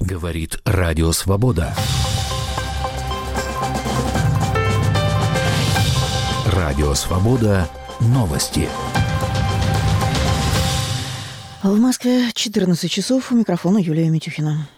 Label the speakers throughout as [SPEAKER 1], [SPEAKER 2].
[SPEAKER 1] Говорит Радио Свобода. Радио Свобода. Новости.
[SPEAKER 2] В Москве 14 часов. У микрофона Юлия Митюхина.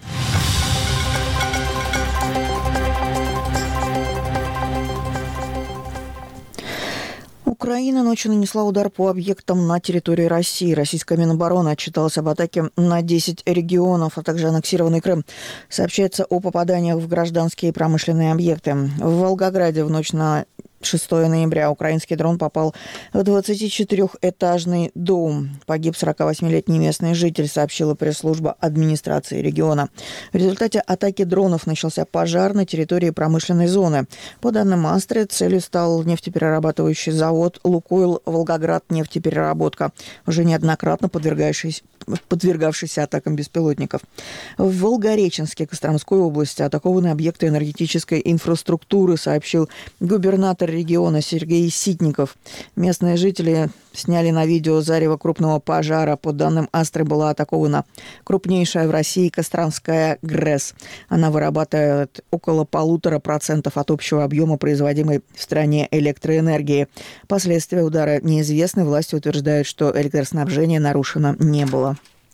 [SPEAKER 2] Украина ночью нанесла удар по объектам на территории России. Российская Минобороны отчиталась об атаке на 10 регионов, а также аннексированный Крым. Сообщается о попаданиях в гражданские и промышленные объекты. В Волгограде в ночь на 6 ноября украинский дрон попал в 24-этажный дом. Погиб 48-летний местный житель, сообщила пресс-служба администрации региона. В результате атаки дронов начался пожар на территории промышленной зоны. По данным Астри, целью стал нефтеперерабатывающий завод «Лукойл Волгоград нефтепереработка», уже неоднократно подвергавшийся атакам беспилотников. В Волгореченске Костромской области атакованы объекты энергетической инфраструктуры, сообщил губернатор региона Сергей Ситников. Местные жители сняли на видео зарево крупного пожара. По данным Астры, была атакована крупнейшая в России Костромская ГРЭС. Она вырабатывает около 1,5% от общего объема производимой в стране электроэнергии. Последствия удара неизвестны. Власти утверждают, что электроснабжение нарушено не было.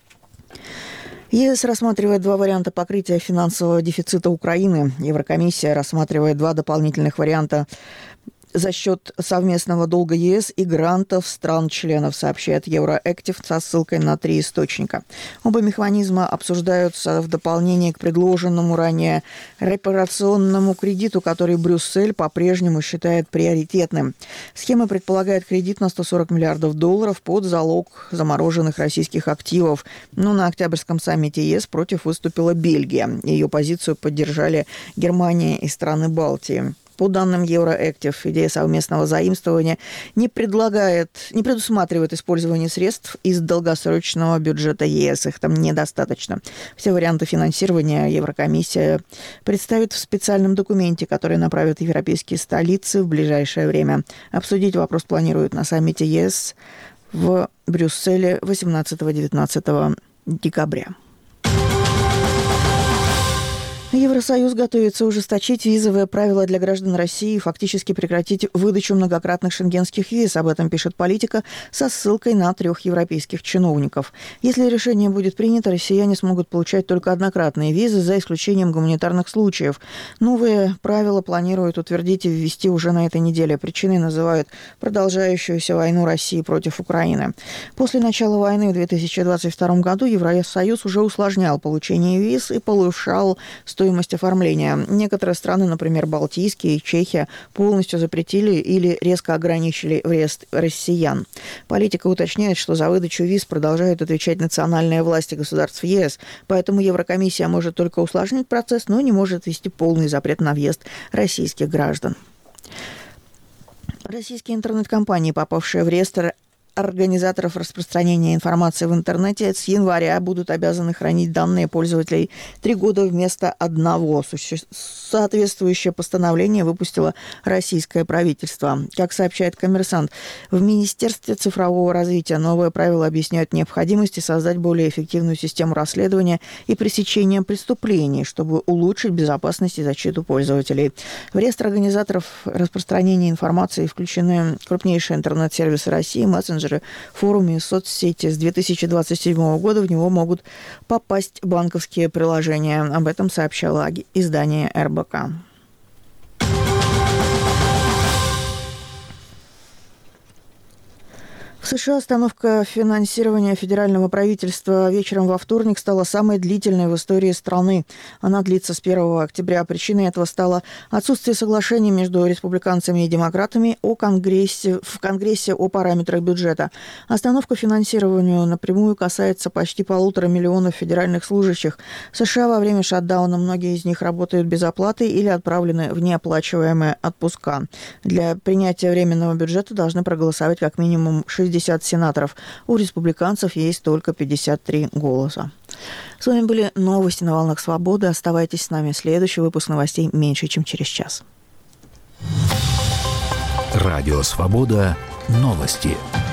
[SPEAKER 2] ЕС рассматривает два варианта покрытия финансового дефицита Украины. Еврокомиссия рассматривает два дополнительных варианта за счет совместного долга ЕС и грантов стран-членов, сообщает Евроэктив со ссылкой на 3 источника. Оба механизма обсуждаются в дополнение к предложенному ранее репарационному кредиту, который Брюссель по-прежнему считает приоритетным. Схема предполагает кредит на $140 миллиардов под залог замороженных российских активов. Но на октябрьском саммите ЕС против выступила Бельгия. Ее позицию поддержали Германия и страны Балтии. По данным Евроэктив, идея совместного заимствования не предусматривает использование средств из долгосрочного бюджета ЕС. Их там недостаточно. Все варианты финансирования Еврокомиссия представит в специальном документе, который направит в европейские столицы в ближайшее время. Обсудить вопрос планируют на саммите ЕС в Брюсселе 18-19 декабря. Евросоюз готовится ужесточить визовые правила для граждан России и фактически прекратить выдачу многократных шенгенских виз. Об этом пишет «Политика» со ссылкой на 3 европейских чиновников. Если решение будет принято, россияне смогут получать только однократные визы, за исключением гуманитарных случаев. Новые правила планируют утвердить и ввести уже на этой неделе. Причиной называют продолжающуюся войну России против Украины. После начала войны в 2022 году Евросоюз уже усложнял получение виз и повышал стоимость оформления. Некоторые страны, например, Балтийские и Чехия, полностью запретили или резко ограничили въезд россиян. «Политика» уточняет, что за выдачу виз продолжают отвечать национальные власти государств ЕС, поэтому Еврокомиссия может только усложнить процесс, но не может ввести полный запрет на въезд российских граждан. Российские интернет-компании, попавшие в реестр организаторов распространения информации в интернете, с января будут обязаны хранить данные пользователей 3 года вместо 1. Соответствующее постановление выпустило российское правительство. Как сообщает «Коммерсант», в Министерстве цифрового развития новые правила объясняют необходимость создать более эффективную систему расследования и пресечения преступлений, чтобы улучшить безопасность и защиту пользователей. В реестр организаторов распространения информации включены крупнейшие интернет-сервисы России, мессенджеры, форумы и соцсети. С 2027 года в него могут попасть банковские приложения. Об этом сообщало издание РБК. В США остановка финансирования федерального правительства вечером во вторник стала самой длительной в истории страны. Она длится с 1 октября. Причиной этого стало отсутствие соглашений между республиканцами и демократами в Конгрессе о параметрах бюджета. Остановка финансированию напрямую касается почти 1,5 миллиона федеральных служащих. В США во время шатдауна многие из них работают без оплаты или отправлены в неоплачиваемые отпуска. Для принятия временного бюджета должны проголосовать как минимум 60 сенаторов. У республиканцев есть только 53 голоса. С вами были новости на волнах Свободы. Оставайтесь с нами. Следующий выпуск новостей меньше, чем через час.
[SPEAKER 1] Радио Свобода. Новости.